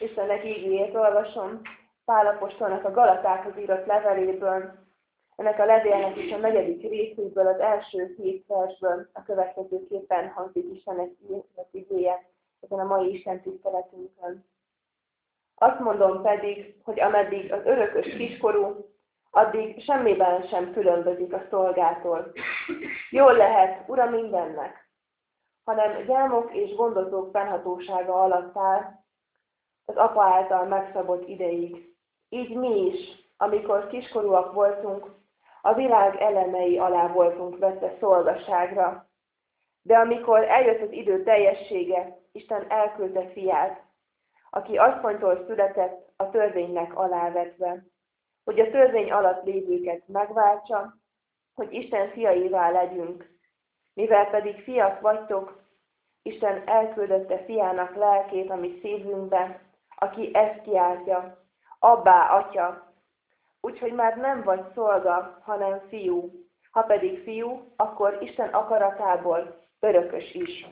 Istennek ígéjét olvasom Pál apostolnak a Galatákhoz írott leveléből, ennek a levélnek is a 4. részéből, az első 7 versből a következőképpen hangzik Istennek ígéje ezen a mai Isten tiszteletünkön. Azt mondom pedig, hogy ameddig az örökös kiskorú, addig semmiben sem különbözik a szolgától. Jól lehet, ura mindennek, hanem gyámok és gondozók fennhatósága alatt áll az apa által megszabott ideig. Így mi is, amikor kiskorúak voltunk, a világ elemei alá voltunk vetve szolgaságra. De amikor eljött az idő teljessége, Isten elküldte fiát, aki asszonytól született, a törvénynek alávetve, hogy a törvény alatt lévőket megváltsa, hogy Isten fiaivá legyünk. Mivel pedig fiak vagytok, Isten elküldette fiának lelkét a mi szívünkbe, aki ezt kiáltja, abbá, atya. Úgyhogy már nem vagy szolga, hanem fiú. Ha pedig fiú, akkor Isten akaratából örökös is.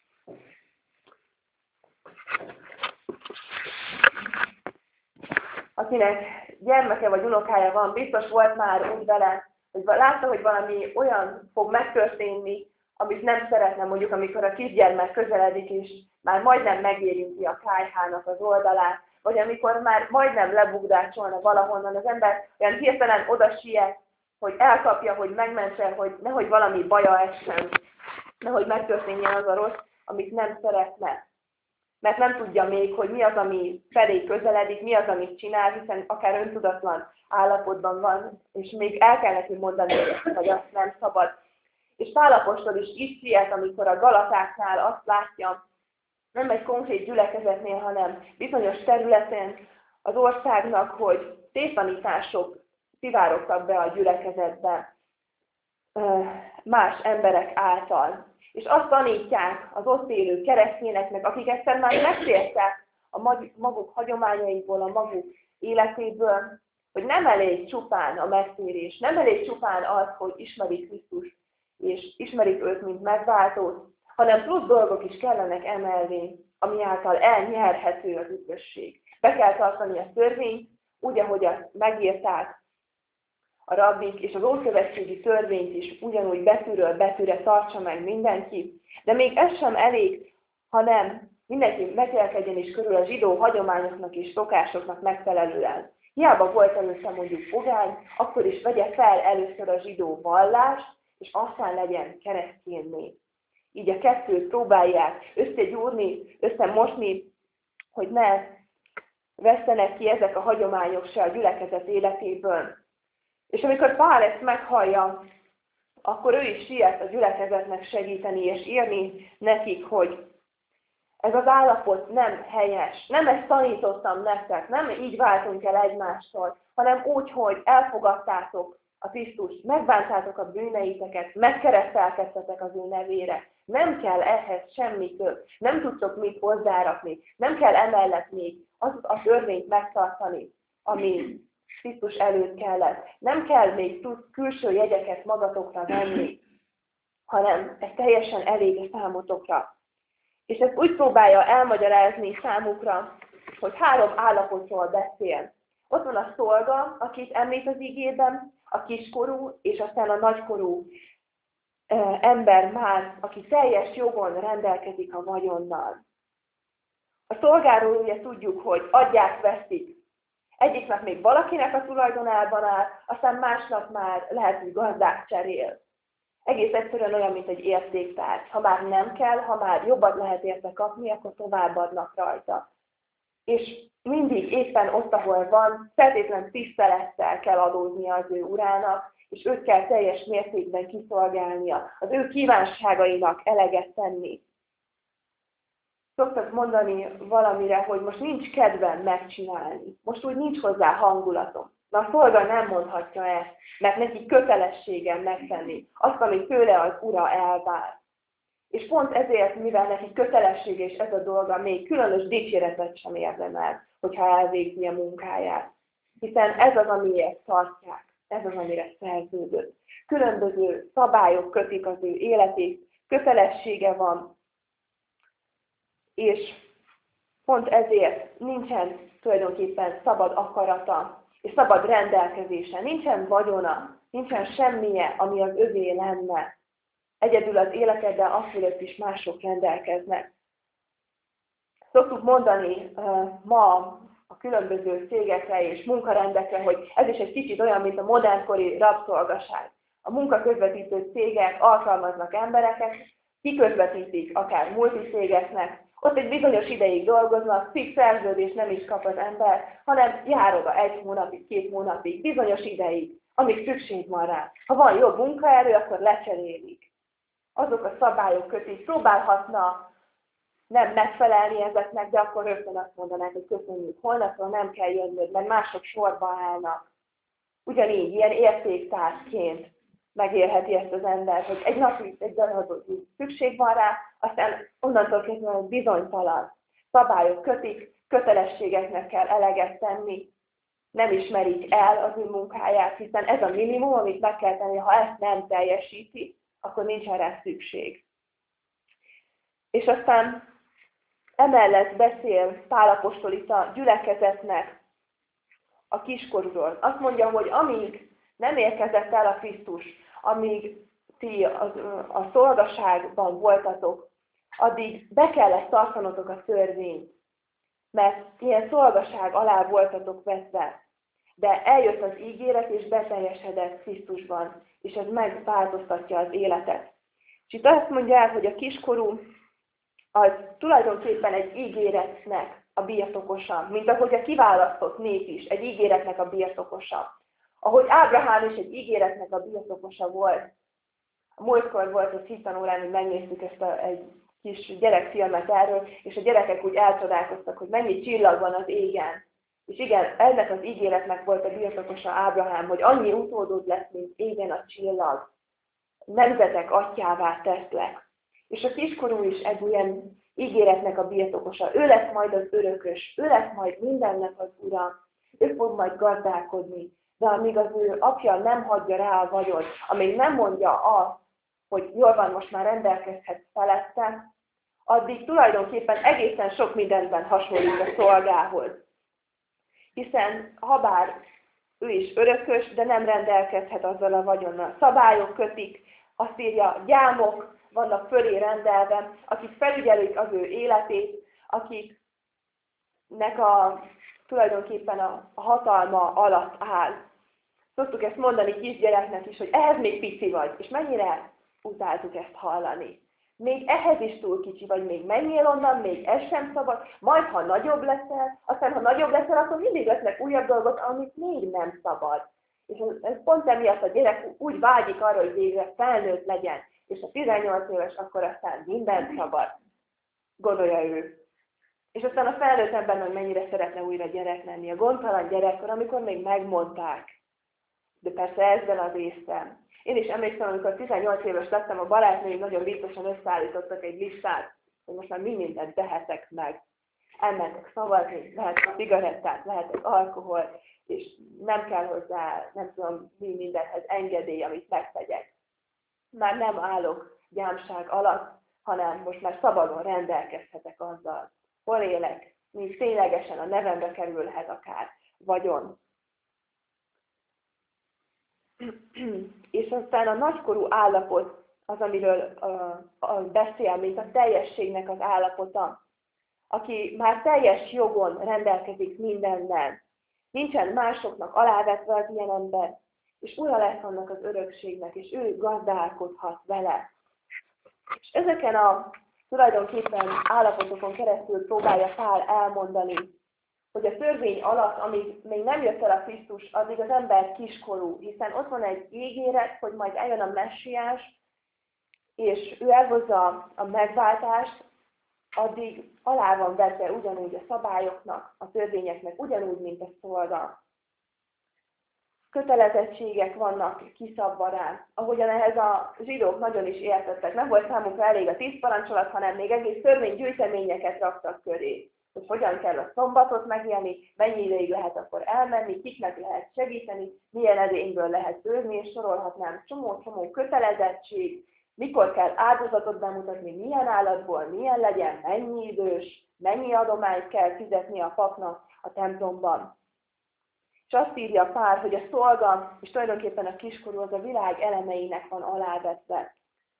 Akinek gyermeke vagy unokája van, biztos volt már úgy vele, hogy látta, hogy valami olyan fog megtörténni, amit nem szeretne, mondjuk, amikor a kisgyermek közeledik, és már majdnem megérinti a kályhának az oldalát, vagy amikor már majdnem lebugdácsolna valahonnan, az ember olyan hirtelen oda siet, hogy elkapja, hogy megmentse, hogy nehogy valami baja essen, nehogy megtörténjen az a rossz, amit nem szeretne. Mert nem tudja még, hogy mi az, ami felé közeledik, mi az, amit csinál, hiszen akár öntudatlan állapotban van, és még el kell neki mondani, hogy azt nem szabad. És Pál apostol is így siet, amikor a Galatáknál azt látja, nem egy konkrét gyülekezetnél, hanem bizonyos területen az országnak, hogy tévtanítások szivárogtak be a gyülekezetbe más emberek által. És azt tanítják az ott élő keresztényeknek, akik egyszer már megtértek a maguk hagyományaiból, a maguk életéből, hogy nem elég csupán a megtérés, nem elég csupán az, hogy ismerik Krisztust, és ismerik őt, mint megváltót, hanem plusz dolgok is kellenek emellé, ami által elnyerhető az üdvösség. Be kell tartani a törvényt, úgy, ahogy azt megírták a rabbik, és az ószövetségi törvényt is ugyanúgy betűről betűre tartsa meg mindenki. De még ez sem elég, hanem mindenki megélkedjen is körül a zsidó hagyományoknak és szokásoknak megfelelően. Hiába volt először mondjuk pogány, akkor is vegye fel először a zsidó vallást, és aztán legyen keresztényné. Így a kettőt próbálják összegyúrni, összemosni, hogy ne vesztenek ki ezek a hagyományok se a gyülekezet életéből. És amikor Pál ezt meghallja, akkor ő is siet a gyülekezetnek segíteni és írni nekik, hogy ez az állapot nem helyes, nem ezt tanítottam nektek, nem így váltunk el egymástól, hanem úgy, hogy elfogadtátok a Krisztust, megbántátok a bűneiteket, megkeresztelkedtetek az ő nevére. Nem kell ehhez semmi több, nem tudtok mit hozzárakni, nem kell emellett még azt a törvényt megtartani, ami Krisztus előtt kellett. Nem kell még külső jegyeket magatokra venni, hanem ez teljesen elég a számotokra. És ezt úgy próbálja elmagyarázni számukra, hogy 3 állapotról beszél. Ott van a szolga, akit említ az igében, a kiskorú és aztán a nagykorú ember már, aki teljes jogon rendelkezik a vagyonnal. A szolgáról ugye tudjuk, hogy adják, veszik. Egyik nap még valakinek a tulajdonában áll, aztán másnap már lehet, hogy gazdák cserél. Egész egyszerűen olyan, mint egy értéktár. Ha már nem kell, ha már jobbat lehet érte kapni, akkor továbbadnak rajta. És mindig éppen ott, ahol van, feltétlen tisztelettel kell adóznia az ő urának, és őt kell teljes mértékben kiszolgálnia, az ő kívánságainak eleget tenni. Szoktak mondani valamire, hogy most nincs kedvem megcsinálni, most úgy nincs hozzá hangulatom. Na a szolga nem mondhatja ezt, mert neki kötelessége megtenni azt, amit tőle az ura elvár. És pont ezért, mivel neki kötelessége és ez a dolga, még különös dicséretet sem érdemel, hogyha elvégzi a munkáját. Hiszen ez az, amiért tartják, ez az, amire szerződött. Különböző szabályok kötik az ő életét, kötelessége van, és Pont ezért nincsen tulajdonképpen szabad akarata, és szabad rendelkezése, nincsen vagyona, nincsen semmije, ami az övé lenne. Egyedül az életeddel azt fölött is mások rendelkeznek. Szoktuk mondani ma a különböző cégekre és munkarendekre, hogy ez is egy kicsit olyan, mint a modernkori rabszolgaság. A munkaközvetítő cégek alkalmaznak embereket, kiközvetítik akár multicégeknek, ott egy bizonyos ideig dolgoznak, fix szerződés nem is kap az ember, hanem jár oda 1 hónapig, 2 hónapig, bizonyos ideig, amíg szükség van rá. Ha van jobb munkaerő, akkor lecserélik. Azok a szabályok kötik, próbálhatna nem megfelelni ezeknek, de akkor rögtön azt mondanák, hogy köszönjük, holnapról nem kell jönnöd, mert mások sorba állnak. Ugyanígy, ilyen értéktárként megérheti ezt az ember, hogy egy napig egy darabot szükség van rá, aztán onnantól kezdve bizonytalan. Szabályok kötik, kötelességeknek kell eleget tenni, nem ismerik el az ő munkáját, hiszen ez a minimum, amit meg kell tenni, ha ezt nem teljesíti, akkor nincs rá szükség. És aztán emellett beszél Pál apostol itt a gyülekezetnek a kiskorúról. Azt mondja, hogy amíg nem érkezett el a Krisztus, amíg ti a szolgaságban voltatok, addig be kellett tartanotok a törvényt, mert ilyen szolgaság alá voltatok vetve. De eljött az ígéret, és beteljesedett Krisztusban, és ez megváltoztatja az életet. És itt azt mondja el, hogy a kiskorú az tulajdonképpen egy ígéretnek a birtokosa, mint ahogy a kiválasztott nép is egy ígéretnek a birtokosa. Ahogy Ábrahám is egy ígéretnek a birtokosa volt. A múltkor volt egy hittanórán, hogy megnéztük egy kis gyerekfilmet erről, és a gyerekek úgy elcsodálkoztak, hogy mennyi csillag van az égen. És igen, ennek az ígéretnek volt a birtokosa Ábrahám, hogy annyi utódod lesz, mint égen a csillag. Nemzetek atyává teszlek. És a kiskorú is egy ilyen ígéretnek a birtokosa. Ő lesz majd az örökös, ő lesz majd mindennek az ura, ő fog majd gazdálkodni. De amíg az ő apja nem hagyja rá a vagyont, amíg nem mondja azt, hogy jól van, most már rendelkezhetsz felette, addig tulajdonképpen egészen sok mindenben hasonlít a szolgához. Hiszen habár ő is örökös, de nem rendelkezhet azzal a vagyonnal. Szabályok kötik, azt írja, gyámok vannak fölé rendelve, akik felügyelik az ő életét, akiknek tulajdonképpen a hatalma alatt áll. Szoktuk ezt mondani kisgyereknek is, hogy ehhez még pici vagy, és mennyire utáltuk ezt hallani. Még ehhez is túl kicsi vagy, még menjél onnan, még ez sem szabad, majd ha nagyobb leszel, aztán ha nagyobb leszel, akkor mindig lesznek újabb dolgok, amit még nem szabad. És ez pont emiatt a gyerek úgy vágyik arra, hogy végre felnőtt legyen, és a 18 éves, akkor aztán mindent szabad, gondolja ő. És aztán a felnőtt ember meg mennyire szeretne újra gyerek lenni. A gondtalan gyerekkor, amikor még megmondták. De persze ezzel az észre. Én is emlékszem, amikor 18 éves lettem, a barátnőim nagyon biztosan összeállítottak egy listát, hogy most már mi mindent tehetek meg. Elmentek szavazni, lehetek cigarettát, lehetek alkohol, és nem kell hozzá, nem tudom, mi mindenhez engedély, amit megtegyek. Már nem állok gyámság alatt, hanem most már szabadon rendelkezhetek azzal, hol élek, mint ténylegesen a nevembe kerülhet akár vagyon. És aztán a nagykorú állapot az, amiről beszél, mint a teljességnek az állapota, aki már teljes jogon rendelkezik mindennel. Nincsen másoknak alávetve az ilyen ember, és ura lesz annak az örökségnek, és ő gazdálkodhat vele. És ezeken a tulajdonképpen állapotokon keresztül próbálja Pál elmondani, hogy a törvény alatt, amíg még nem jött el a Krisztus, addig az ember kiskorú, hiszen ott van egy ígéret, hogy majd eljön a messiás, és ő elhozza a megváltást, addig alá van vetve ugyanúgy a szabályoknak, a törvényeknek, ugyanúgy, mint a szolga. Kötelezettségek vannak kiszabva rá, ahogyan ehhez a zsidók nagyon is értettek. Nem volt számukra elég a 10 parancsolat, hanem még egész törvénygyűjteményeket raktak köré. Hogy hogyan kell a szombatot megélni, mennyi ideig lehet akkor elmenni, kiknek lehet segíteni, milyen edényből lehet főzni, és sorolhatnám csomó-csomó kötelezettség, mikor kell áldozatot bemutatni, milyen állatból, milyen legyen, mennyi idős, mennyi adományt kell fizetni a papnak a templomban. És azt írja Pál, hogy a szolga, és tulajdonképpen a kiskorú az a világ elemeinek van alávetve.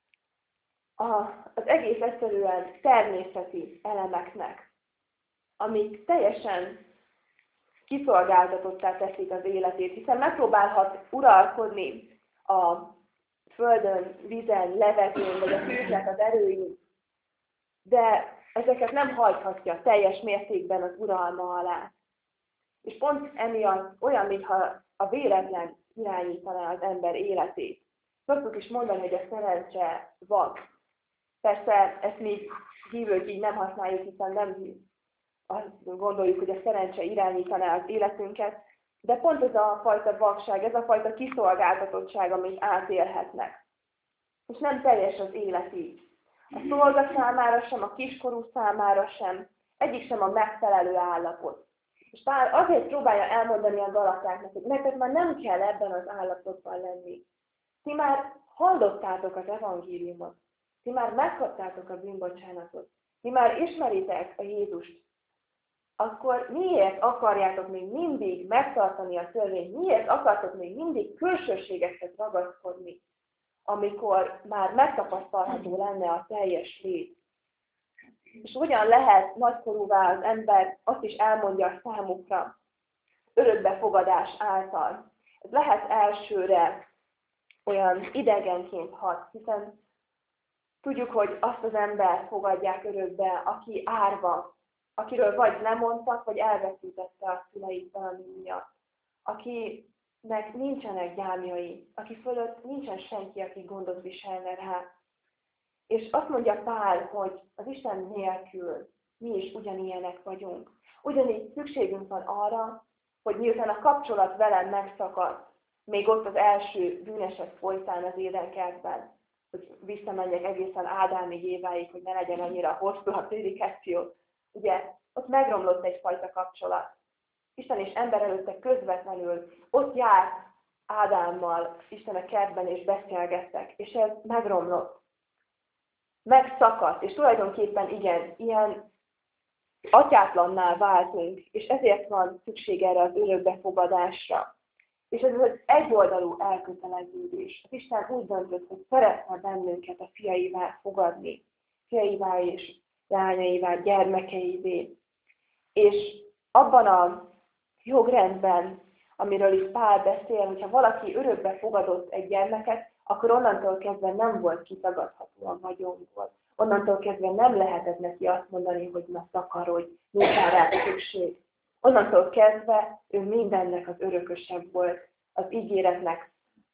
Az egész egyszerűen természeti elemeknek, amik teljesen kiszolgáltatottá teszik az életét, hiszen megpróbálhat uralkodni a földön, vízen, levegőn, vagy a tűznek az erőin, de ezeket nem hagyhatja teljes mértékben az uralma alá. És pont emiatt olyan, mintha a véletlen irányítaná az ember életét. Szoktuk is mondani, hogy a szerencse vak. Persze ezt mi hívők így nem használjuk, hiszen nem azt gondoljuk, hogy a szerencse irányítaná az életünket, de pont ez a fajta vakság, ez a fajta kiszolgáltatottság, amit átélhetnek. És nem teljes az élet így. A szolga számára sem, a kiskorú számára sem, egyik sem a megfelelő állapot. És Pál azért próbálja elmondani a galatáknak, hogy nektek már nem kell ebben az állapotban lenni. Ti már hallottátok az evangéliumot. Ti már megkaptátok a bűnbocsánatot. Ti már ismeritek a Jézust. Akkor miért akarjátok még mindig megtartani a törvényt? Miért akartok még mindig külsőségekhez ragaszkodni, amikor már megtapasztalható lenne a teljes lét? És hogyan lehet nagykorúvá az ember, azt is elmondja a számukra, örökbefogadás által. Ez lehet elsőre olyan idegenként hat, hiszen tudjuk, hogy azt az ember fogadják örökbe, aki árva, akiről vagy lemondtak, vagy elveszítette a szüleit valami miatt, akinek nincsenek gyámjai, aki fölött nincsen senki, aki gondot viselne rá. És azt mondja Pál, hogy az Isten nélkül mi is ugyanilyenek vagyunk. Ugyanígy szükségünk van arra, hogy miután a kapcsolat velem megszakadt, még ott az első bűneset folytán az édenkertben, hogy visszamenjek egészen Ádámig, Éváig, hogy ne legyen annyira hosszú a prédikáció. Ugye, ott megromlott egyfajta kapcsolat. Isten és ember előtte közvetlenül ott járt Ádámmal Isten a kertben, és beszélgettek, és ez megromlott. Megszakadt, és tulajdonképpen igen, ilyen atyátlanná váltunk, és ezért van szükség erre az örökbefogadásra. És ez az egyoldalú elköteleződés. Az Isten úgy döntött, hogy szeretne bennünket a fiaivá fogadni, fiaivá és lányaivá, gyermekeivé. És abban a jogrendben, amiről itt Pál beszél, hogyha valaki örökbe fogadott egy gyermeket, akkor onnantól kezdve nem volt kitagadható a vagyonból. Onnantól kezdve nem lehetett neki azt mondani, hogy na takarodj, nincs rá szükség. Onnantól kezdve ő mindennek az örökösebb volt, az ígéretnek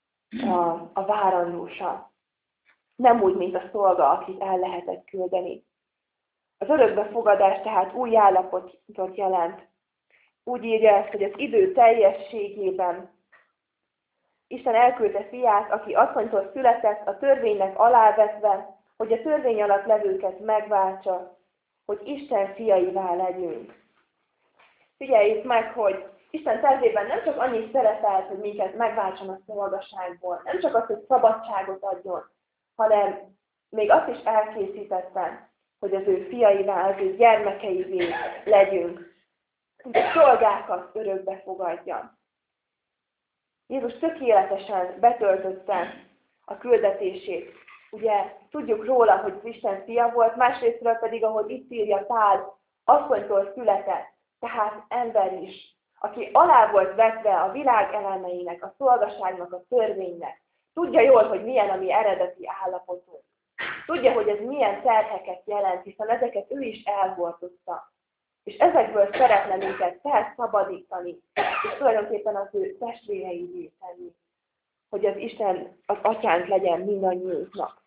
a várandósa. Nem úgy, mint a szolga, akit el lehetett küldeni. Az örökbefogadás tehát új állapotot jelent. Úgy írja ezt, hogy az idő teljességében Isten elküldte fiát, aki asszonytól született, a törvénynek alávetve, hogy a törvény alatt levőket megváltsa, hogy Isten fiaivá legyünk. Figyeljük meg, hogy Isten tervében nem csak annyit szeretelt, hogy minket megváltson a szolgaságból, nem csak azt, hogy szabadságot adjon, hanem még azt is elkészítette, hogy az ő fiaivá, az ő gyermekeivé legyünk, hogy a szolgákat örökbe fogadja. Jézus tökéletesen betöltötte a küldetését. Ugye tudjuk róla, hogy az Isten fia volt, másrésztről pedig, ahogy itt írja Pál, asszonytól született, tehát ember is, aki alá volt vetve a világ elemeinek, a szolgaságnak, a törvénynek. Tudja jól, hogy milyen a mi eredeti állapotunk. Tudja, hogy ez milyen terheket jelent, hiszen ezeket ő is elhordozta. És ezekből szeretne minket felszabadítani, és tulajdonképpen az ő testvéreivé tenni, hogy az Isten az atyánk legyen mindannyiunknak.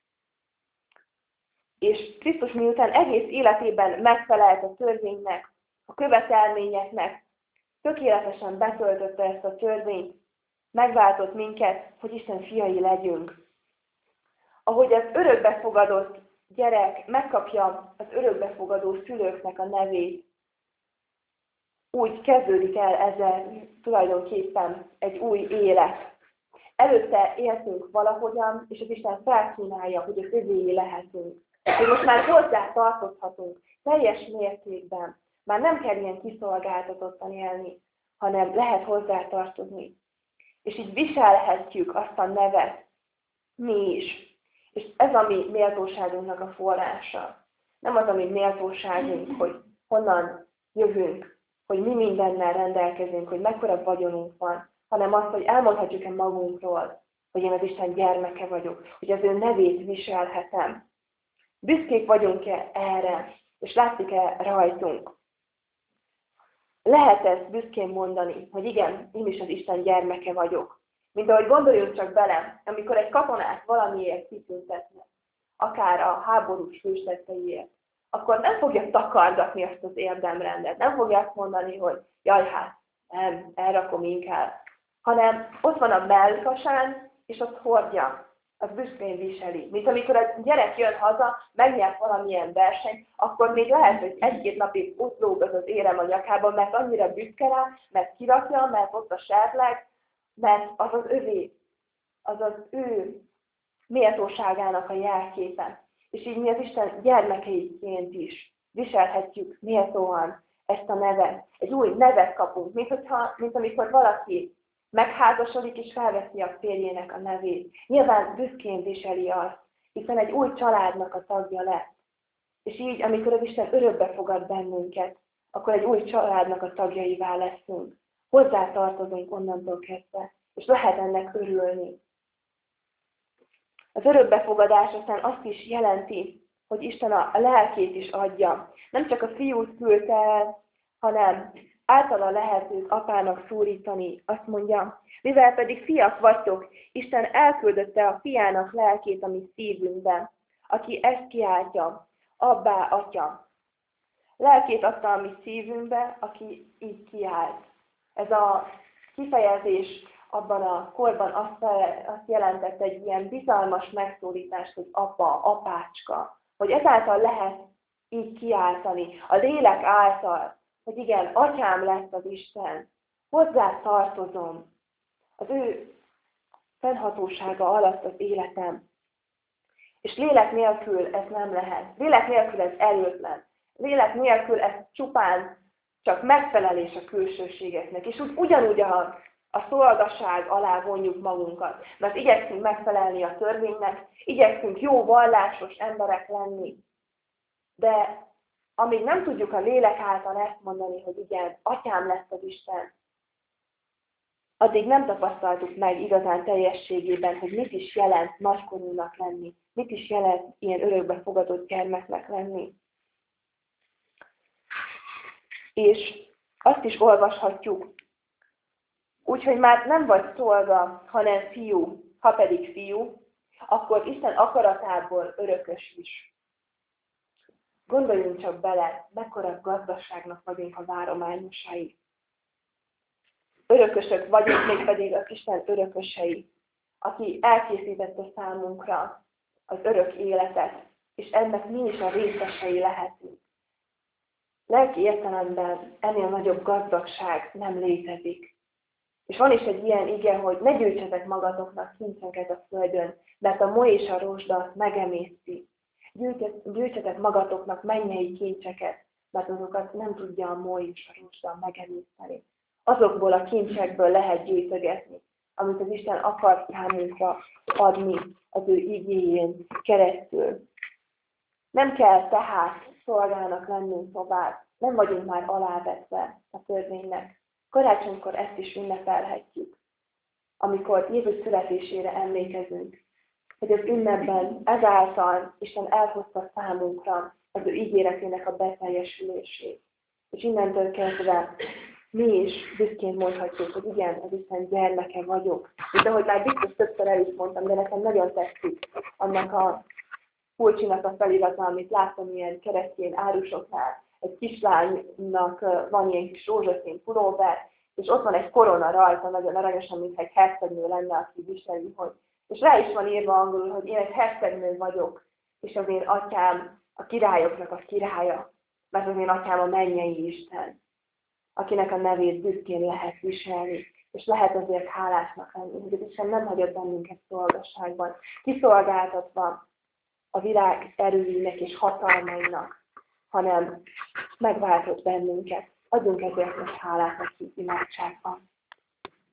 És Krisztus miután egész életében megfelelt a törvénynek, a követelményeknek, tökéletesen betöltötte ezt a törvényt, megváltott minket, hogy Isten fiai legyünk. Ahogy az örökbefogadott gyerek megkapja az örökbefogadó szülőknek a nevét, úgy kezdődik el ezzel tulajdonképpen egy új élet. Előtte éltünk valahogyan, és az Isten felkínálja, hogy az övéi lehetünk. hogy most már hozzá tartozhatunk teljes mértékben. Már nem kell ilyen kiszolgáltatottan élni, hanem lehet hozzá tartozni. És így viselhetjük azt a nevet mi is. És ez a mi méltóságunknak a forrása. Nem az a mi méltóságunk, hogy honnan jövünk, hogy mi mindennel rendelkezünk, hogy mekkora vagyonunk van, hanem az, hogy elmondhatjuk-e magunkról, hogy én az Isten gyermeke vagyok, hogy az ő nevét viselhetem. Büszkék vagyunk-e erre, és látszik-e rajtunk? Lehet ezt büszkén mondani, hogy igen, én is az Isten gyermeke vagyok. Mint ahogy gondoljunk csak bele, amikor egy katonát valamiért kitüntetnek, akár a háborús hőstetteiért, akkor nem fogja takargatni azt az érdemrendet, nem fogja azt mondani, hogy jaj, hát nem, elrakom inkább, hanem ott van a mellkasán, és azt hordja, az büszkén viseli. Mint amikor a gyerek jön haza, megnyert valamilyen versenyt, akkor még lehet, hogy egy-két napig ott lóg az érem a nyakában, mert annyira büszke rá, mert kirakja, mert ott a serleg, mert az az övé, az az ő méltóságának a jelképe. És így mi az Isten gyermekeiként is viselhetjük méltóan ezt a nevet. Egy új nevet kapunk, mint amikor valaki megházasodik és felveszi a férjének a nevét. Nyilván büszkén viseli azt, hiszen egy új családnak a tagja lett. És így, amikor az Isten örökbe fogad bennünket, akkor egy új családnak a tagjaivá leszünk. Hozzá tartozunk onnantól kezdve, és lehet ennek örülni. Az örökbefogadás aztán azt is jelenti, hogy Isten a lelkét is adja. Nem csak a fiút küldte el, hanem általa lehet őt apának szólítani. Azt mondja, mivel pedig fiak vagytok, Isten elküldötte a fiának lelkét a mi szívünkbe, aki ezt kiáltja, abbá, atya. Lelkét adta a mi szívünkbe, aki így kiált. Ez a kifejezés abban a korban azt jelentett egy ilyen bizalmas megszólítást, hogy apa, apácska. Hogy ezáltal lehet így kiáltani, a lélek által, hogy igen, atyám lett az Isten, hozzá tartozom, az ő fennhatósága alatt az életem. És lélek nélkül ez nem lehet. Lélek nélkül ez erőtlen. Lélek nélkül ez csupán csak megfelelés a külsőségeknek. És ugyanúgy a szolgaság alá vonjuk magunkat. Mert igyekszünk megfelelni a törvénynek, igyekszünk jó vallásos emberek lenni. De amíg nem tudjuk a lélek által ezt mondani, hogy igen, atyám lesz az Isten, addig nem tapasztaltuk meg igazán teljességében, hogy mit is jelent nagykorúnak lenni, mit is jelent ilyen örökbe fogadott gyermeknek lenni. És azt is olvashatjuk, úgyhogy már nem vagy szolga, hanem fiú, ha pedig fiú, akkor Isten akaratából örökös is. Gondoljunk csak bele, mekkora gazdaságnak vagyunk a várományosai. Örökösök vagyunk, mégpedig az Isten örökösei, aki elkészítette számunkra az örök életet, és ennek mi is a részesei lehetünk. Lelki értelemben ennél nagyobb gazdagság nem létezik. És van is egy ilyen ige, hogy ne gyűjtsetek magatoknak kincseket a földön, mert a moly és a rozsda azt megemészti. Gyűjtsetek magatoknak mennyei kincseket, mert azokat nem tudja a moly és a rozsda megemészteni. Azokból a kincsekből lehet gyűjtögetni, amit az Isten akar számunkra adni az ő igéjén keresztül. Nem kell tehát szolgának lennünk tovább, nem vagyunk már alávetve a törvénynek. Karácsonykor ezt is ünnepelhetjük, amikor Jézus születésére emlékezünk, hogy az ünnepben ezáltal Isten elhozta számunkra az ő ígéretének a beteljesülését. És innentől kezdve mi is büszkén mondhatjuk, hogy igen, az Isten gyermeke vagyok. De ahogy már biztos többször el is mondtam, de nekem nagyon tetszik annak a pulcsinak a felirata, amit láttam ilyen keresztény árusoknál. Egy kislánynak van ilyen kis rózsaszín pulóver, és ott van egy korona rajta, nagyon aranyosan, mintha egy hercegnő lenne, aki viseli, hogy. És rá is van írva angolul, hogy én egy hercegnő vagyok, és az én atyám a királyoknak a királya, mert az én atyám a mennyei Isten, akinek a nevét büszkén lehet viselni, és lehet azért hálásnak lenni, hogy az Isten nem hagyott bennünket szolgasságban, kiszolgáltatva a világ erőinek és hatalmainak, hanem megváltott bennünket. Adjunk ezért most hálát neki imádságban.